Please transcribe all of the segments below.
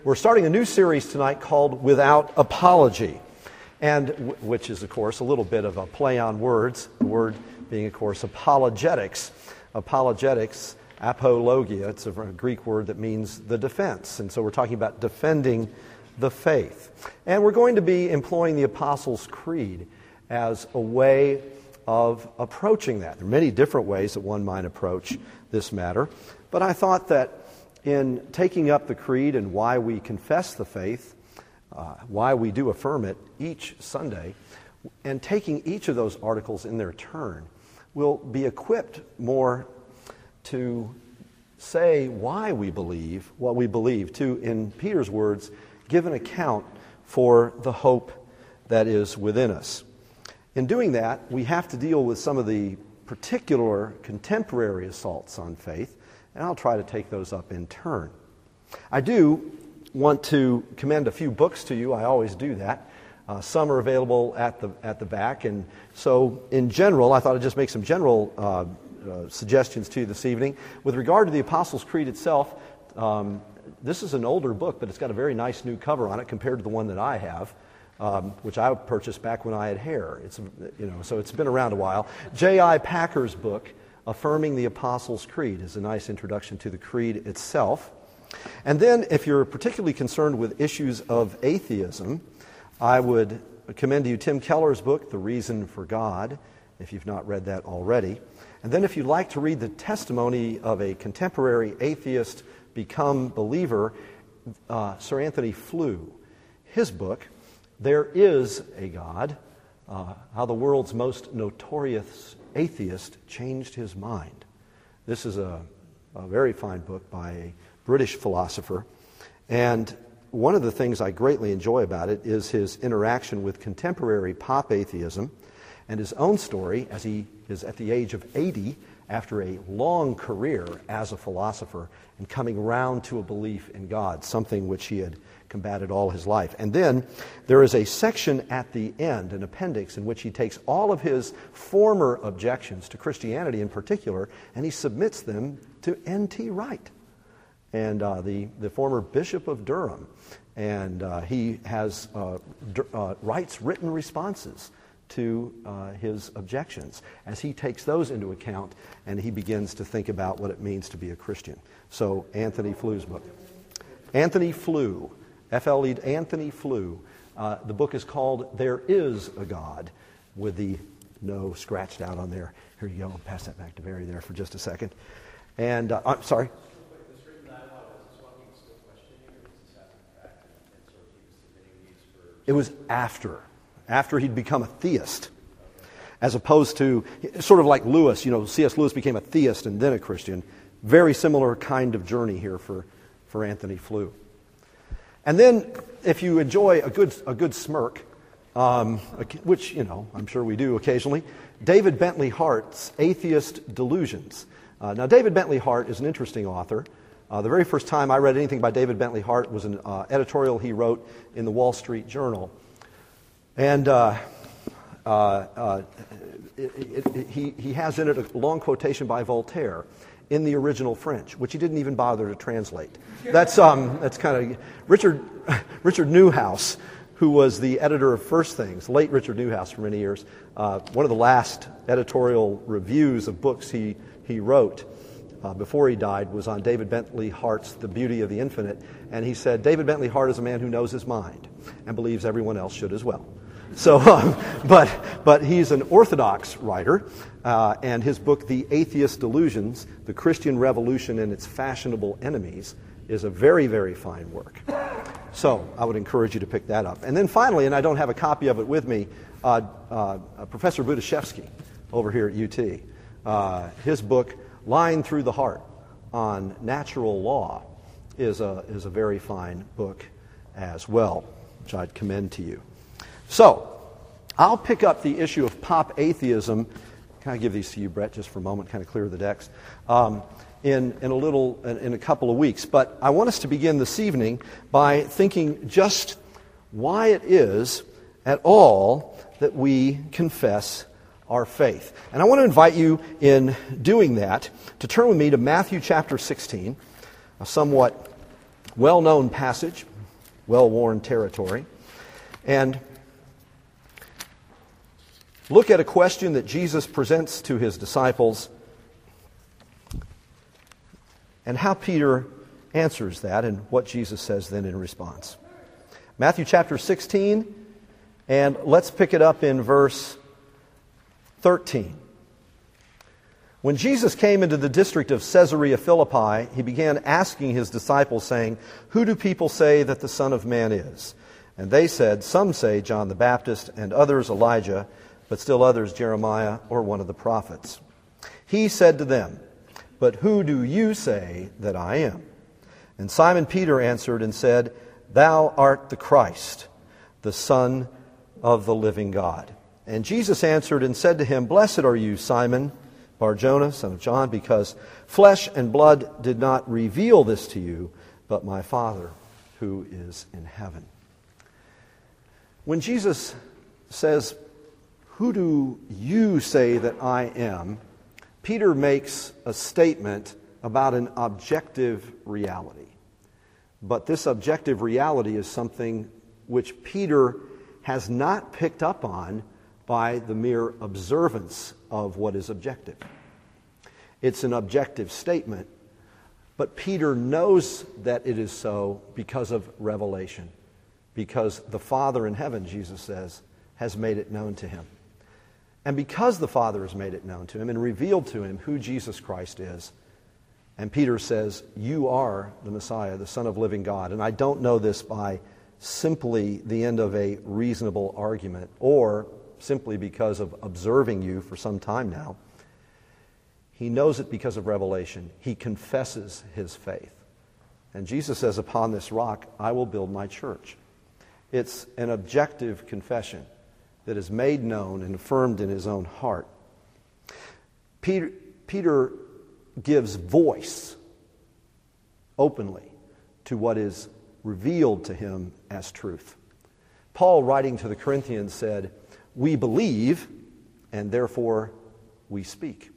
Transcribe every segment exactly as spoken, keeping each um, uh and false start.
We're starting a new series tonight called Without Apology, and w- which is, of course, a little bit of a play on words, the word being, of course, apologetics. Apologetics, apologia, it's a Greek word that means the defense, and so we're talking about defending the faith. And we're going to be employing the Apostles' Creed as a way of approaching that. There are many different ways that one might approach this matter, but I thought that in taking up the creed and why we confess the faith, uh, why we do affirm it each Sunday, and taking each of those articles in their turn, we'll be equipped more to say why we believe what we believe, to, in Peter's words, give an account for the hope that is within us. In doing that, we have to deal with some of the particular contemporary assaults on faith, and I'll try to take those up in turn. I do want to commend a few books to you. I always do that. Uh, some are available at the at the back, and so in general, I thought I'd just make some general uh, uh, suggestions to you this evening. With regard to the Apostles' Creed itself, um, this is an older book, but it's got a very nice new cover on it compared to the one that I have, um, which I purchased back when I had hair. It's you know, so it's been around a while. J I Packer's book, Affirming the Apostles' Creed, is a nice introduction to the creed itself. And then, if you're particularly concerned with issues of atheism, I would commend to you Tim Keller's book, The Reason for God, if you've not read that already. And then if you'd like to read the testimony of a contemporary atheist become believer, uh, Sir Anthony Flew, his book, There Is a God, uh, How the World's Most Notorious Atheist Changed His Mind. This is a, a very fine book by a British philosopher, and one of the things I greatly enjoy about it is his interaction with contemporary pop atheism and his own story as he is at the age of eighty after a long career as a philosopher and coming round to a belief in God, something which he had combated all his life. And then there is a section at the end, an appendix, in which he takes all of his former objections to Christianity in particular, and he submits them to N T Wright, and uh, the, the former Bishop of Durham. And uh, he has uh, D- uh, Wright's written responses to uh, his objections as he takes those into account and he begins to think about what it means to be a Christian. So Anthony Flew's book. Anthony Flew, F L E, Anthony Flew. Uh, the book is called There Is a God, with the no scratched out on there. Here you go. I'll pass that back to Barry there for just a second. And, uh, I'm sorry. It was after, after he'd become a theist, as opposed to, sort of like Lewis, you know, C S Lewis became a theist and then a Christian. Very similar kind of journey here for, for Anthony Flew. And then, if you enjoy a good a good smirk, um, which, you know, I'm sure we do occasionally, David Bentley Hart's Atheist Delusions. Uh, now, David Bentley Hart is an interesting author. Uh, the very first time I read anything by David Bentley Hart was an uh, editorial he wrote in the Wall Street Journal. And uh, uh, uh, it, it, it, he, he has in it a long quotation by Voltaire in the original French, which he didn't even bother to translate. That's um, that's kind of Richard Richard Newhouse, who was the editor of First Things, late Richard Newhouse for many years. Uh, one of the last editorial reviews of books he he wrote uh, before he died was on David Bentley Hart's The Beauty of the Infinite, and he said David Bentley Hart is a man who knows his mind and believes everyone else should as well. So, um, but but he's an Orthodox writer, uh, and his book, The Atheist Delusions, The Christian Revolution and Its Fashionable Enemies, is a very, very fine work. So I would encourage you to pick that up. And then finally, and I don't have a copy of it with me, uh, uh, Professor Budiszewski over here at U T, uh, his book, Line Through the Heart on Natural Law, is a, is a very fine book as well, which I'd commend to you. So, I'll pick up the issue of pop atheism. Can I give these to you, Brett, just for a moment, kind of clear the decks, um, in, in a little, in, in a couple of weeks. But I want us to begin this evening by thinking just why it is at all that we confess our faith. And I want to invite you in doing that to turn with me to Matthew chapter sixteen, a somewhat well-known passage well-worn territory, and look at a question that Jesus presents to his disciples and how Peter answers that and what Jesus says then in response. Matthew chapter sixteen, and let's pick it up in verse thirteen. When Jesus came into the district of Caesarea Philippi, he began asking his disciples, saying, "Who do people say that the Son of Man is?" And they said, "Some say John the Baptist, and others Elijah, but still others Jeremiah or one of the prophets." He said to them, "But who do you say that I am?" And Simon Peter answered and said, "Thou art the Christ, the Son of the living God." And Jesus answered and said to him, "Blessed are you, Simon Bar-Jonah, son of John, because flesh and blood did not reveal this to you, but my Father who is in heaven." When Jesus says, "Who do you say that I am?" Peter makes a statement about an objective reality. But this objective reality is something which Peter has not picked up on by the mere observance of what is objective. It's an objective statement, but Peter knows that it is so because of revelation, because the Father in heaven, Jesus says, has made it known to him. And because the Father has made it known to him and revealed to him who Jesus Christ is, and Peter says, "You are the Messiah, the Son of living God." And I don't know this by simply the end of a reasonable argument or simply because of observing you for some time now. He knows it because of revelation. He confesses his faith. And Jesus says, "Upon this rock I will build my church." It's an objective confession that is made known and affirmed in his own heart. Peter, Peter gives voice openly to what is revealed to him as truth. Paul, writing to the Corinthians, said, "We believe, and therefore we speak."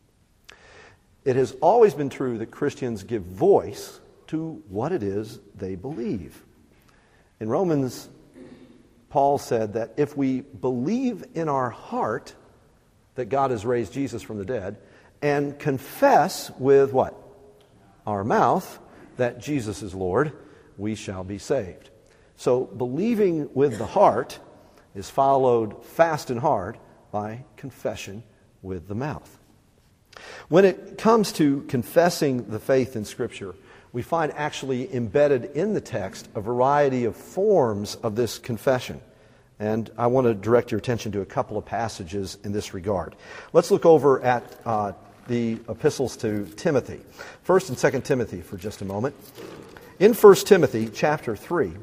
It has always been true that Christians give voice to what it is they believe. In Romans, Paul said that if we believe in our heart that God has raised Jesus from the dead and confess with what? Our mouth that Jesus is Lord, we shall be saved. So believing with the heart is followed fast and hard by confession with the mouth. When it comes to confessing the faith in Scripture, we find actually embedded in the text a variety of forms of this confession. And I want to direct your attention to a couple of passages in this regard. Let's look over at uh, the epistles to Timothy. First and Second Timothy for just a moment. In First Timothy chapter three,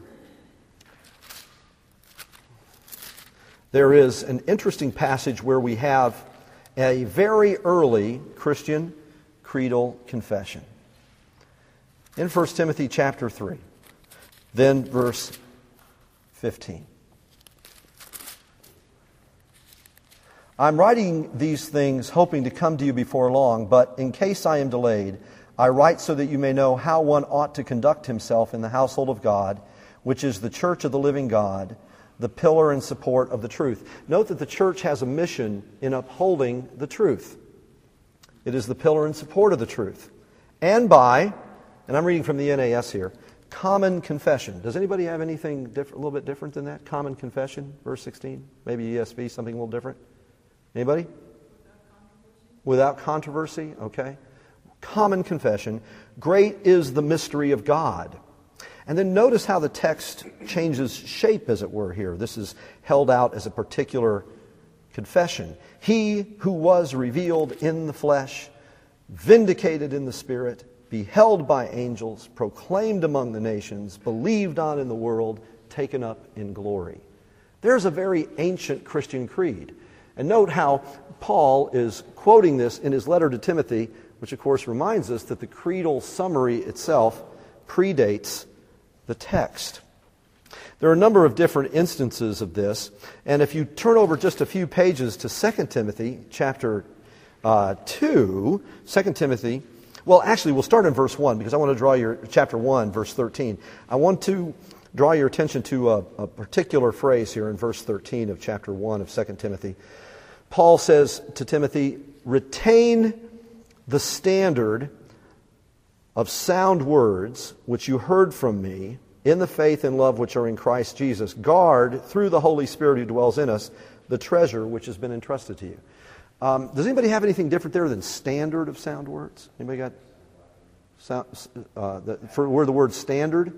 there is an interesting passage where we have a very early Christian creedal confession. In First Timothy chapter three, then verse fifteen. "I'm writing these things hoping to come to you before long, but in case I am delayed, I write so that you may know how one ought to conduct himself in the household of God, which is the church of the living God, the pillar and support of the truth." Note that the church has a mission in upholding the truth. It is the pillar and support of the truth. And by, and I'm reading from the N A S here, common confession. Does anybody have anything diff- a little bit different than that? Common confession, verse sixteen? Maybe E S V, something a little different? Anybody? Without controversy. Without controversy, okay. Common confession. Great is the mystery of God. And then notice how the text changes shape, as it were, here. This is held out as a particular confession. "He who was revealed in the flesh, vindicated in the Spirit, beheld by angels, proclaimed among the nations, believed on in the world, taken up in glory." There's a very ancient Christian creed. And note how Paul is quoting this in his letter to Timothy, which of course reminds us that the creedal summary itself predates the text. There are a number of different instances of this, and if you turn over just a few pages to Second Timothy chapter uh, two, Second Timothy, well actually we'll start in verse one because I want to draw your, chapter one, verse thirteen. I want to draw your attention to a, a particular phrase here in verse thirteen of chapter one of Second Timothy. Paul says to Timothy, retain the standard of sound words which you heard from me in the faith and love which are in Christ Jesus. Guard, through the Holy Spirit who dwells in us, the treasure which has been entrusted to you. Um, does anybody have anything different there than standard of sound words? Anybody got sound, uh, the, for where the word standard?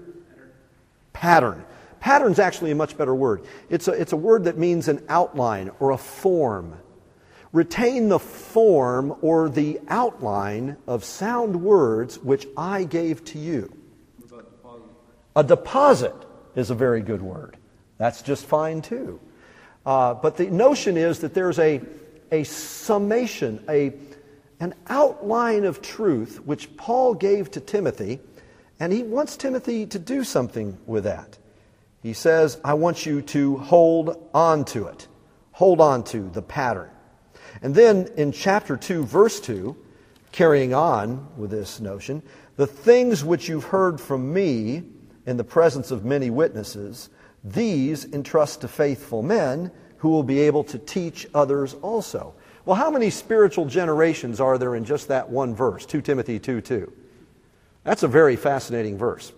Pattern. Pattern's actually a much better word. It's a, it's a word that means an outline or a form. Retain the form or the outline of sound words which I gave to you. What about deposit? A deposit is a very good word. That's just fine too. Uh, but the notion is that there's a, a summation, a, an outline of truth which Paul gave to Timothy, and he wants Timothy to do something with that. He says, I want you to hold on to it. Hold on to the pattern. And then in chapter two, verse two, carrying on with this notion, the things which you've heard from me in the presence of many witnesses, these entrust to faithful men who will be able to teach others also. Well, how many spiritual generations are there in just that one verse, Second Timothy two two? That's a very fascinating verse.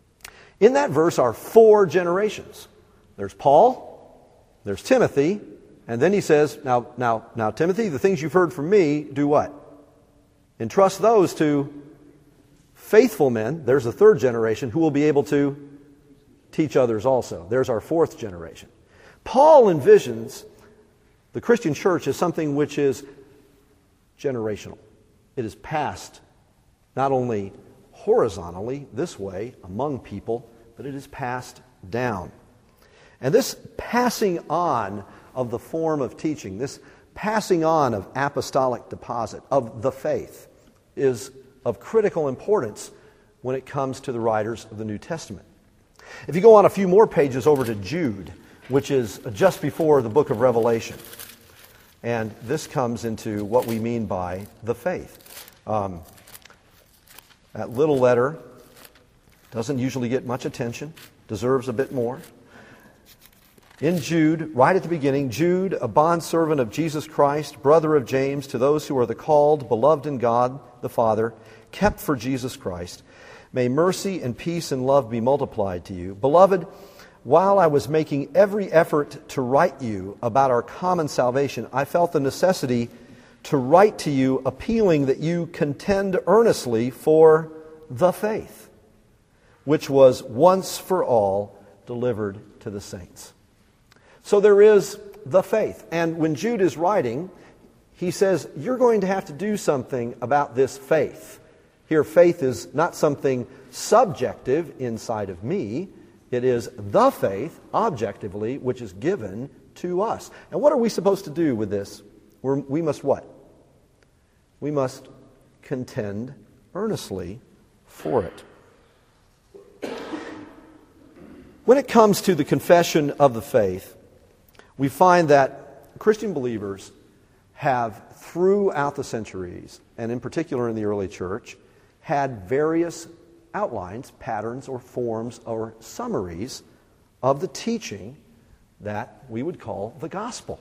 In that verse are four generations. There's Paul, there's Timothy, and then he says, now, now, now, Timothy, the things you've heard from me, do what? Entrust those to faithful men. There's the third generation who will be able to teach others also. There's our fourth generation. Paul envisions the Christian church as something which is generational. It is passed not only horizontally, this way, among people, but it is passed down. And this passing on of the form of teaching, this passing on of apostolic deposit, of the faith, is of critical importance when it comes to the writers of the New Testament. If you go on a few more pages over to Jude, which is just before the book of Revelation, and this comes into what we mean by the faith. Um, that little letter doesn't usually get much attention, deserves a bit more. In Jude, right at the beginning, Jude, a bondservant of Jesus Christ, brother of James, to those who are the called, beloved in God the Father, kept for Jesus Christ, may mercy and peace and love be multiplied to you. Beloved, while I was making every effort to write you about our common salvation, I felt the necessity to write to you appealing that you contend earnestly for the faith, which was once for all delivered to the saints. So there is the faith. And when Jude is writing, he says, you're going to have to do something about this faith. Here, faith is not something subjective inside of me. It is the faith, objectively, which is given to us. And what are we supposed to do with this? We're, we must what? We must contend earnestly for it. When it comes to the confession of the faith, we find that Christian believers have, throughout the centuries, and in particular in the early church, had various outlines, patterns, or forms, or summaries of the teaching that we would call the gospel.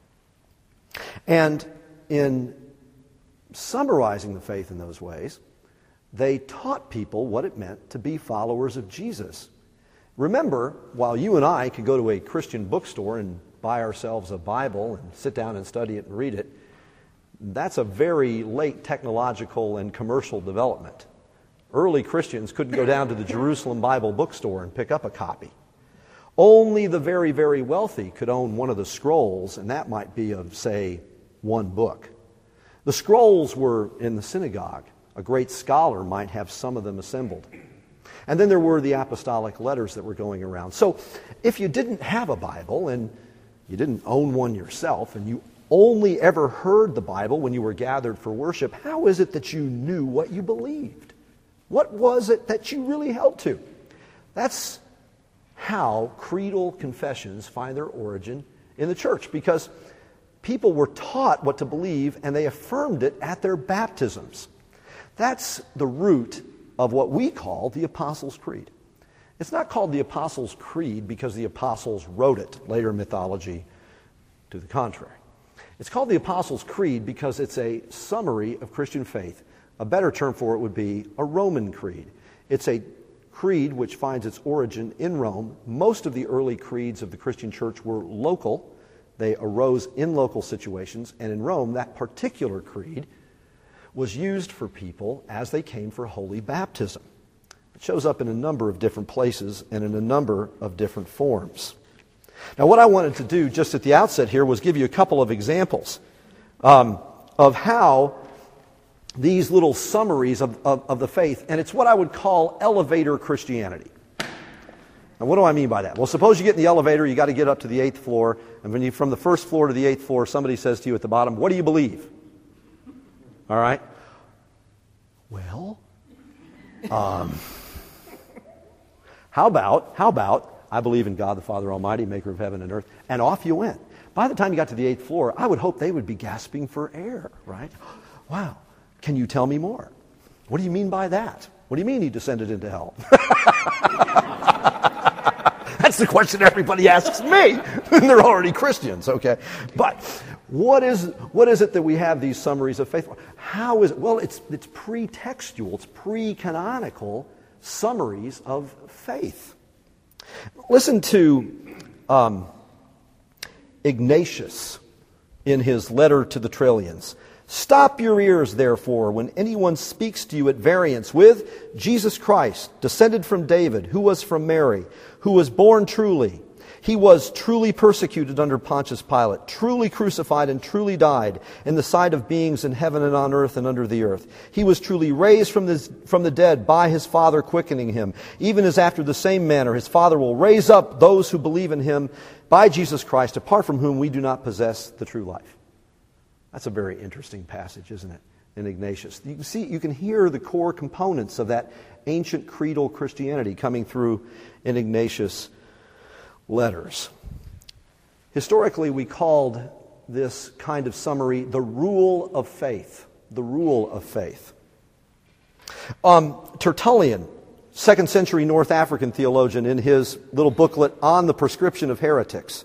And in summarizing the faith in those ways, they taught people what it meant to be followers of Jesus. Remember, while you and I could go to a Christian bookstore and buy ourselves a Bible and sit down and study it and read it, that's a very late technological and commercial development. Early Christians couldn't go down to the Jerusalem Bible bookstore and pick up a copy. Only the very, very wealthy could own one of the scrolls, and that might be of, say, one book. The scrolls were in the synagogue. A great scholar might have some of them assembled. And then there were the apostolic letters that were going around. So if you didn't have a Bible and you didn't own one yourself, and you only ever heard the Bible when you were gathered for worship, how is it that you knew what you believed? What was it that you really held to? That's how creedal confessions find their origin in the church, because people were taught what to believe and they affirmed it at their baptisms. That's the root of what we call the Apostles' Creed. It's not called the Apostles' Creed because the apostles wrote it. Later mythology to the contrary. It's called the Apostles' Creed because it's a summary of Christian faith. A better term for it would be a Roman creed. It's a creed which finds its origin in Rome. Most of the early creeds of the Christian church were local. They arose in local situations. And in Rome, that particular creed was used for people as they came for holy baptism. It shows up in a number of different places and in a number of different forms. Now, what I wanted to do just at the outset here was give you a couple of examples um, of how these little summaries of, of, of the faith, and it's what I would call elevator Christianity. Now, what do I mean by that? Well, suppose you get in the elevator, you got to get up to the eighth floor, and when you from the first floor to the eighth floor, somebody says to you at the bottom, "What do you believe?" All right? Well, um, how about, how about, I believe in God the Father Almighty, maker of heaven and earth, and off you went. By the time you got to the eighth floor, I would hope they would be gasping for air, right? Wow. Can you tell me more? What do you mean by that? What do you mean he descended into hell? That's the question everybody asks me. They're already Christians, okay? But what is what is it that we have these summaries of faith for? How is it? Well, it's it's pre-textual, it's pre-canonical summaries of faith. Listen to um, Ignatius in his letter to the Trillians. "Stop your ears, therefore, when anyone speaks to you at variance with Jesus Christ, descended from David, who was from Mary, who was born truly. He was truly persecuted under Pontius Pilate, truly crucified and truly died in the sight of beings in heaven and on earth and under the earth. He was truly raised from the, from the dead by his Father quickening him, even as after the same manner his Father will raise up those who believe in him by Jesus Christ, apart from whom we do not possess the true life." That's a very interesting passage, isn't it, in Ignatius? You can see, you can hear the core components of that ancient creedal Christianity coming through in Ignatius' letters. Historically, we called this kind of summary the rule of faith. The rule of faith. Um, Tertullian, second century North African theologian, in his little booklet on the prescription of heretics,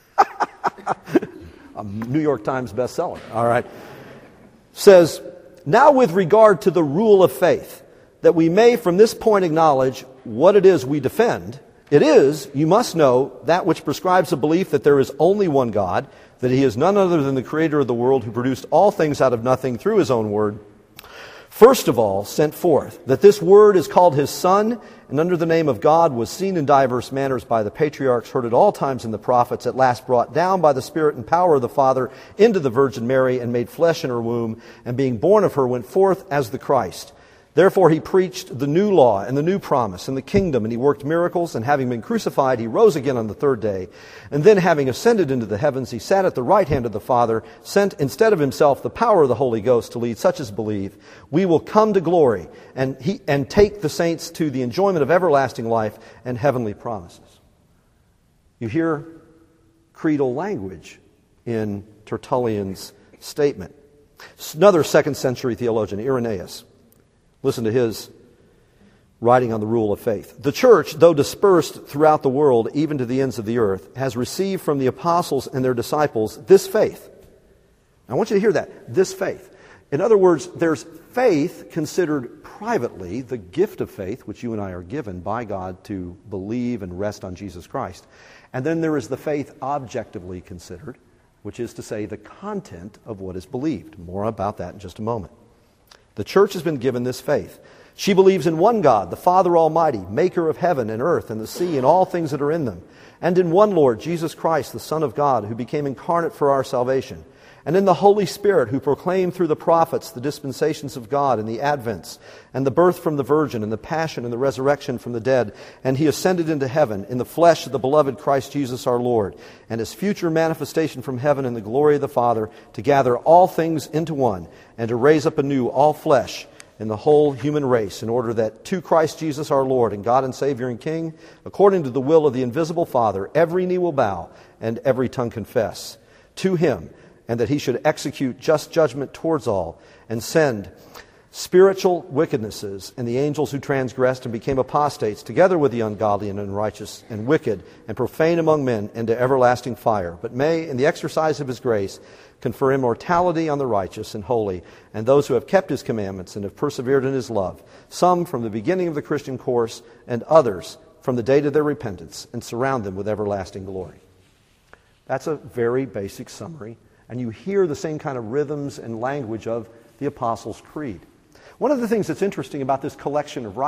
a New York Times bestseller, all right, says, "Now with regard to the rule of faith, that we may from this point acknowledge what it is we defend, it is, you must know, that which prescribes a belief that there is only one God, that he is none other than the creator of the world, who produced all things out of nothing through his own word, first of all sent forth, that this word is called his Son, and under the name of God was seen in diverse manners by the patriarchs, heard at all times in the prophets, at last brought down by the Spirit and power of the Father into the Virgin Mary, and made flesh in her womb, and being born of her went forth as the Christ. Therefore he preached the new law and the new promise and the kingdom, and he worked miracles, and having been crucified, he rose again on the third day. And then having ascended into the heavens, he sat at the right hand of the Father, sent instead of himself the power of the Holy Ghost to lead such as believe. We will come to glory and he and take the saints to the enjoyment of everlasting life and heavenly promises." You hear creedal language in Tertullian's statement. Another second century theologian, Irenaeus. Listen to his writing on the rule of faith. "The church, though dispersed throughout the world, even to the ends of the earth, has received from the apostles and their disciples this faith." I want you to hear that. This faith. In other words, there's faith considered privately, the gift of faith, which you and I are given by God to believe and rest on Jesus Christ. And then there is the faith objectively considered, which is to say the content of what is believed. More about that in just a moment. The church has been given this faith. She believes in one God, the Father Almighty, maker of heaven and earth and the sea and all things that are in them, and in one Lord, Jesus Christ, the Son of God, who became incarnate for our salvation, and in the Holy Spirit, who proclaimed through the prophets the dispensations of God and the advents, and the birth from the Virgin, and the passion and the resurrection from the dead, and he ascended into heaven in the flesh of the beloved Christ Jesus our Lord, and his future manifestation from heaven in the glory of the Father, to gather all things into one, and to raise up anew all flesh in the whole human race, in order that to Christ Jesus our Lord and God and Savior and King, according to the will of the invisible Father, every knee will bow and every tongue confess to him, and that he should execute just judgment towards all, and send spiritual wickednesses, and the angels who transgressed and became apostates, together with the ungodly and unrighteous and wicked and profane among men, into everlasting fire, but may, in the exercise of his grace, confer immortality on the righteous and holy, and those who have kept his commandments and have persevered in his love, some from the beginning of the Christian course, and others from the date of their repentance, and surround them with everlasting glory. That's a very basic summary, and you hear the same kind of rhythms and language of the Apostles' Creed. One of the things that's interesting about this collection of